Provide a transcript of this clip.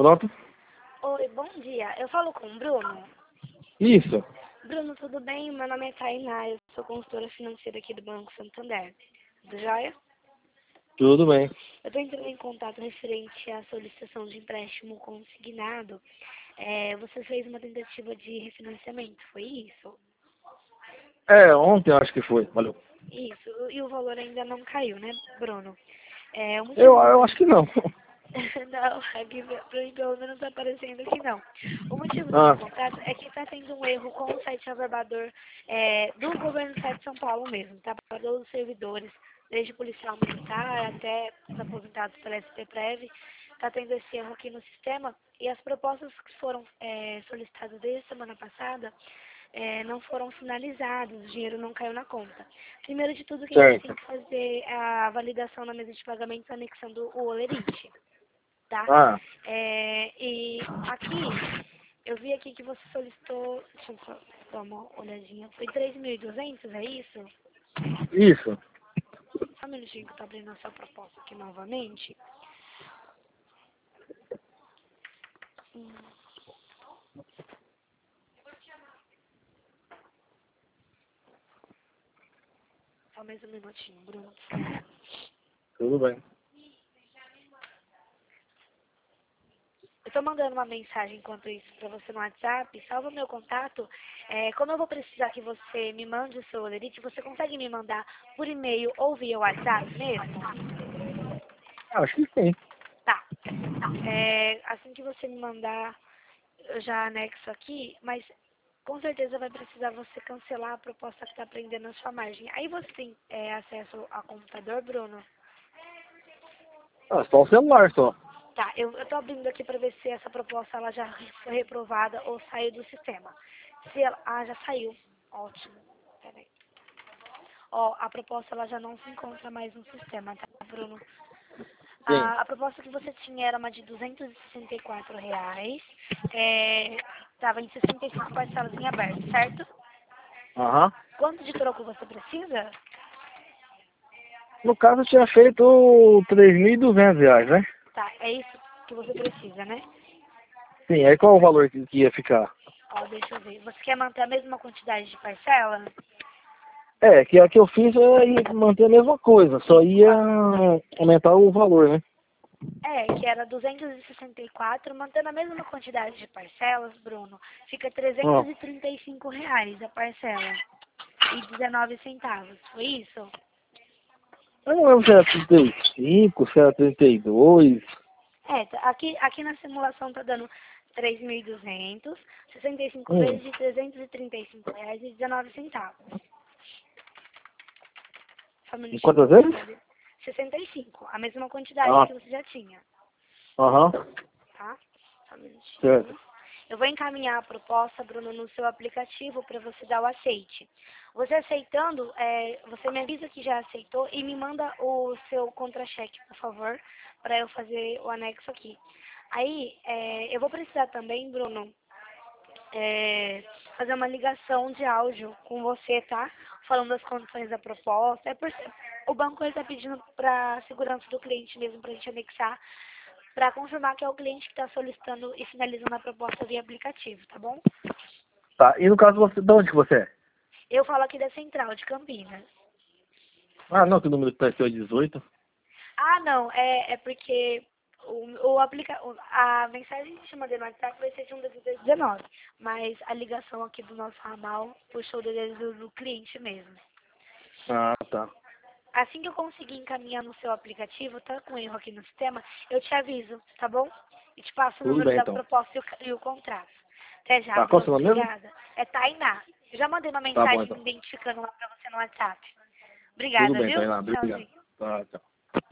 Pronto? Oi, bom dia. Eu falo com o Bruno. Isso. Bruno, tudo bem? Meu nome é Tainá, eu sou consultora financeira aqui do Banco Santander. Tudo jóia? Tudo bem. Eu estou entrando em contato referente à solicitação de empréstimo consignado. Você fez uma tentativa de refinanciamento, foi isso? Ontem eu acho que foi. Valeu. Isso. E o valor ainda não caiu, né, Bruno? O Eu acho que não. Não, aqui pra mim pelo menos tá aparecendo que não. O motivo do meu Ah, contato é que está tendo um erro com o site averbador do governo do estado de São Paulo mesmo, tá? Para todos os servidores, desde policial militar até os aposentados pela SPPrev, está tendo esse erro aqui no sistema e as propostas que foram solicitadas desde semana passada não foram finalizadas, o dinheiro não caiu na conta. Primeiro de tudo que a gente tem certo. que fazer a validação na mesa de pagamentos anexando o olerite. Tá? Ah, E aqui, eu vi aqui que você solicitou, deixa eu só dar uma olhadinha, foi 3.200, é isso? isso. Só um minutinho que eu tô abrindo a sua proposta aqui novamente. Hum, Só mais um minutinho, Bruno. Tudo bem. Eu tô mandando uma mensagem enquanto isso pra você no WhatsApp, salva meu contato. Como eu vou precisar que você me mande o seu olerite, você consegue me mandar por e-mail ou via WhatsApp mesmo? Acho que sim. Tá. Assim que você me mandar, eu já anexo aqui, mas com certeza vai precisar você cancelar a proposta que está prendendo a sua margem. Aí você tem acesso ao computador, Bruno? Só o celular só. Tá, eu tô abrindo aqui para ver se essa proposta ela já foi reprovada ou saiu do sistema. Se ela, já saiu. Ótimo. Peraí. Ó, a proposta ela já não se encontra mais no sistema, tá, Bruno? Sim. A proposta que você tinha era uma de R$ 264. Estava em 65 parcelas em aberto, certo? Aham. Quanto de troco você precisa? No caso eu tinha feito R$ 3.200, né? Tá, é isso que você precisa, né? Sim, aí qual o valor que ia ficar? Ó, deixa eu ver. Você quer manter a mesma quantidade de parcela? Que a que eu fiz ia manter a mesma coisa, só ia aumentar o valor, né? Que era 264, mantendo a mesma quantidade de parcelas, Bruno, fica Ó, R$ 335 a parcela e 19 centavos. Foi isso? eu não lembro se era 35, se era 32. Aqui na simulação tá dando 3.200, 65 Hum. vezes de R$ 335,19. Só um E minutinho que quantas eu vou vezes? fazer. 65, a mesma quantidade Ah, que você já tinha, aham, tá? Só um certo. minutinho. Eu vou encaminhar a proposta, Bruno, no seu aplicativo para você dar o aceite. Você aceitando, você me avisa que já aceitou e me manda o seu contra-cheque, por favor, para eu fazer o anexo aqui. Aí, eu vou precisar também, Bruno, fazer uma ligação de áudio com você, tá? Falando das condições da proposta. O banco está pedindo para segurança do cliente mesmo, para a gente anexar, para confirmar que é o cliente que está solicitando e finalizando a proposta via aplicativo, tá bom? Tá, e no caso você, de onde que você é? Eu falo aqui da Central de Campinas. Ah, não, que o número que tá aqui é 18. Ah, não, é porque a mensagem que te mandei no WhatsApp vai ser de um DDD 19, mas a ligação aqui do nosso ramal puxou o DDD do cliente mesmo. Ah, tá. Assim que eu conseguir encaminhar no seu aplicativo, tá com erro aqui no sistema, eu te aviso, tá bom? E te passo o Tudo número bem da então. proposta e o contrato. Até já, Tá, qual é o Bruno. seu nome mesmo? Obrigada. É Tainá. Eu já mandei uma Tá bom mensagem me então. identificando lá pra você no WhatsApp. Tudo Obrigada, bem, viu? Tainá, obrigado. Tchauzinho. Tá, tchau.